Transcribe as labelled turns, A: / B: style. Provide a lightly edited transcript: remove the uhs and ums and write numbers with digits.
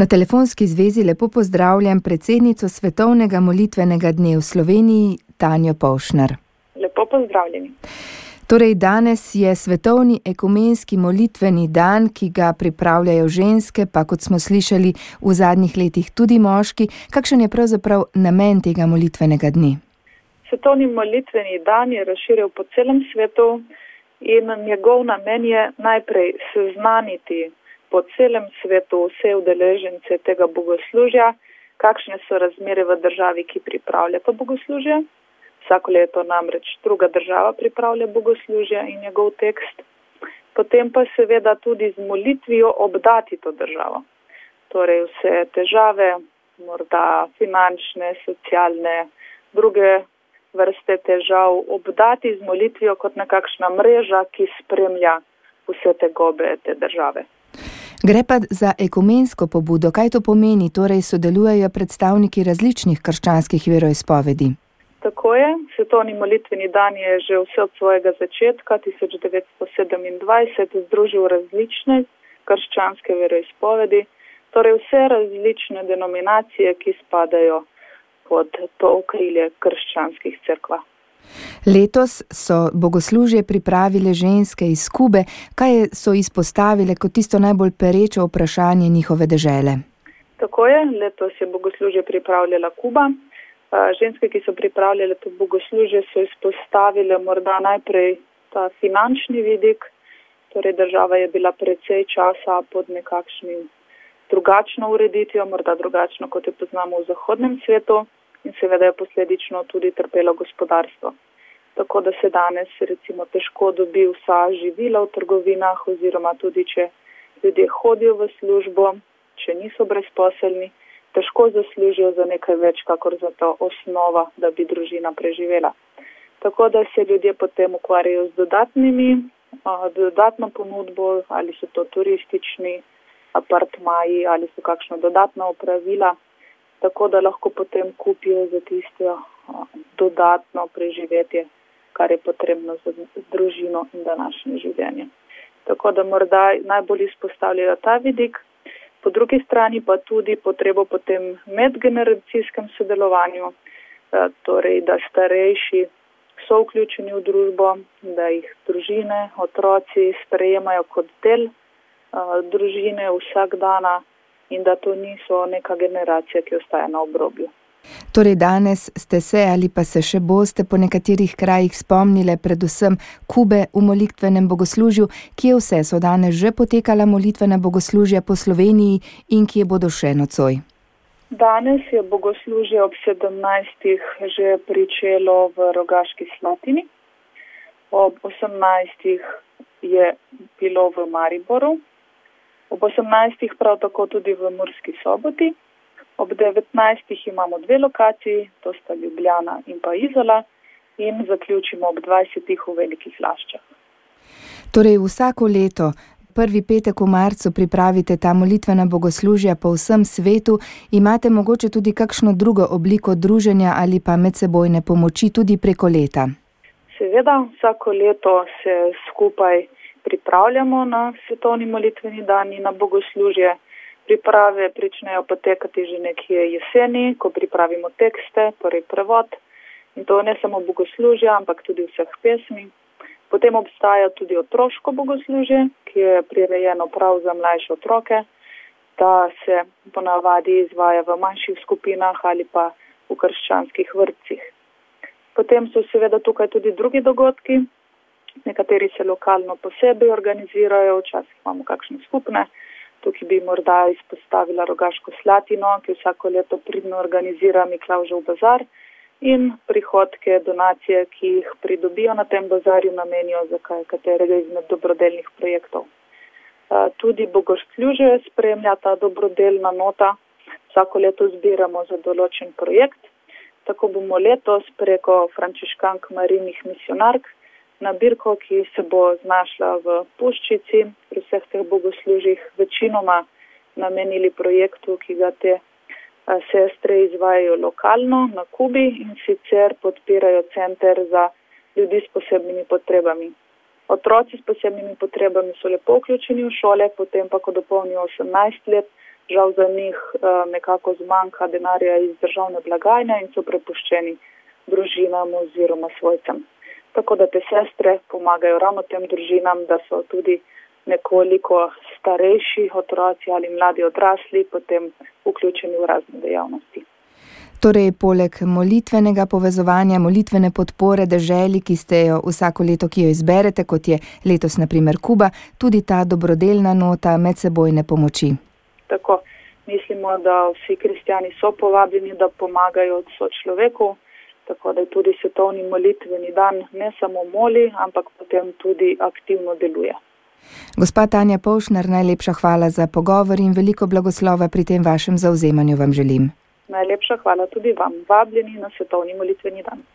A: Na telefonski zvezi lepo pozdravljam predsednico Svetovnega molitvenega dne v Sloveniji, Tanjo Povšner.
B: Lepo pozdravljeni.
A: Torej, danes je Svetovni ekumenski molitveni dan, ki ga pripravljajo ženske, pa kot smo slišali v zadnjih letih tudi moški. Kakšen je pravzaprav namen tega molitvenega dne?
B: Svetovni molitveni dan je razširil po celem svetu in njegov namen je najprej seznaniti po celem svetu vse udeležence tega bogoslužja, kakšne so razmere v državi, ki pripravlja to bogoslužje. Vsako leto namreč druga država pripravlja bogoslužje in njegov tekst. Potem pa seveda tudi z molitvijo obdati to državo. Torej vse težave, morda finančne, socialne, druge vrste težav obdati z molitvijo kot nekakšna mreža, ki spremlja vse tegobe te države.
A: Gre pa za ekumensko pobudo. Kaj to pomeni? Torej sodelujejo predstavniki različnih krščanskih veroizpovedi.
B: Tako je. Svetovni molitveni dan je že vse od svojega začetka, 1927, združil različne krščanske veroizpovedi, torej vse različne denominacije, ki spadajo pod to okrilje krščanskih cerkva.
A: Letos so bogoslužje pripravile ženske iz Kube. Kaj so izpostavile kot tisto najbolj pereče vprašanje njihove dežele?
B: Tako je. Letos je bogoslužje pripravljala Kuba. Ženske, ki so pripravljale to bogoslužje, so izpostavile morda najprej ta finančni vidik. Torej država je bila precej časa pod nekakšnim drugačno ureditvijo, morda drugačno, kot jo poznamo v zahodnem svetu. In seveda je posledično tudi trpelo gospodarstvo. Tako da se danes recimo težko dobi vsa živila v trgovinah oziroma tudi, če ljudje hodijo v službo, če niso brezposelni, težko zaslužijo za nekaj več, kakor za to osnova, da bi družina preživela. Tako da se ljudje potem ukvarjajo z dodatno ponudbo, ali so to turistični apartmaji, ali so kakšna dodatna opravila, tako da lahko potem kupijo za tisto dodatno preživetje, kar je potrebno za družino in današnje življenje. Tako da morda najbolj izpostavljajo ta vidik, po drugi strani pa tudi potrebo po tem medgeneracijskem sodelovanju, torej da starejši so vključeni v družbo, da jih družine, otroci sprejemajo kot del družine vsak dana, in da to niso neka generacija, ki ostaja na obrobju.
A: Torej danes ste se ali pa se še boste po nekaterih krajih spomnile predvsem Kube v molitvenem bogoslužju, kje vse so danes že potekala molitvena bogoslužja po Sloveniji in kje bodo še nocoj?
B: Danes je bogoslužje ob 17. že pričelo v Rogaški Slatini. Ob 18. je bilo v Mariboru. Ob 18. prav tako tudi v Murski Soboti. Ob 19. imamo dve lokaciji, to sta Ljubljana in pa Izola, in zaključimo ob 20. v Velikih Laščah.
A: Torej vsako leto, prvi petek v marcu, pripravite ta molitvena bogoslužja po vsem svetu. Imate mogoče tudi kakšno drugo obliko druženja ali pa medsebojne pomoči tudi preko leta?
B: Seveda, vsako leto se skupaj pripravljamo na svetovni molitveni dan in na bogoslužje. Priprave pričnejo potekati že nekje jeseni, ko pripravimo tekste, torej prevod. In to ne samo bogoslužja, ampak tudi vseh pesmi. Potem obstaja tudi otroško bogoslužje, ki je prirejeno prav za mlajše otroke, da se ponavadi izvaja v manjših skupinah ali pa v krščanskih vrtcih. Potem so seveda tukaj tudi drugi dogodki. Nekateri se lokalno posebej organizirajo, včasih imamo kakšne skupne. Tukaj bi morda izpostavila Rogaško Slatino, ki vsako leto pridno organizira Miklavžev bazar in prihodke, donacije, ki jih pridobijo na tem bazarju, namenijo za katerega izmed dobrodelnih projektov. Tudi bogoslužje spremlja ta dobrodelna nota. Vsako leto zbiramo za določen projekt. Tako bomo letos preko frančiškank Marijinih misionark nabirko, ki se bo znašla v Puščici, pri vseh teh bogoslužjih večinoma namenili projektu, ki ga te sestre izvajajo lokalno na Kubi in sicer podpirajo center za ljudi s posebnimi potrebami. Otroci s posebnimi potrebami so lepo vključeni v šole, potem pa, ko dopolnijo 18 let, žal za njih nekako zmanjka denarja iz državne blagajne in so prepuščeni družinam oziroma svojcem. Tako da te sestre pomagajo ravno tem družinam, da so tudi nekoliko starejši otroci ali mladi odrasli potem vključeni v razne dejavnosti.
A: Torej, poleg molitvenega povezovanja, molitvene podpore deželi, ki ste jo vsako leto, ki jo izberete, kot je letos na primer Kuba, tudi ta dobrodelna nota medsebojne pomoči.
B: Tako, mislimo, da vsi kristjani so povabljeni, da pomagajo sočloveku, tako da je tudi svetovni molitveni dan ne samo moli, ampak potem tudi aktivno deluje.
A: Gospa Tanja Povšner, najlepša hvala za pogovor in veliko blagoslova pri tem vašem zavzemanju vam želim.
B: Najlepša hvala tudi vam. Vabljeni na svetovni molitveni dan.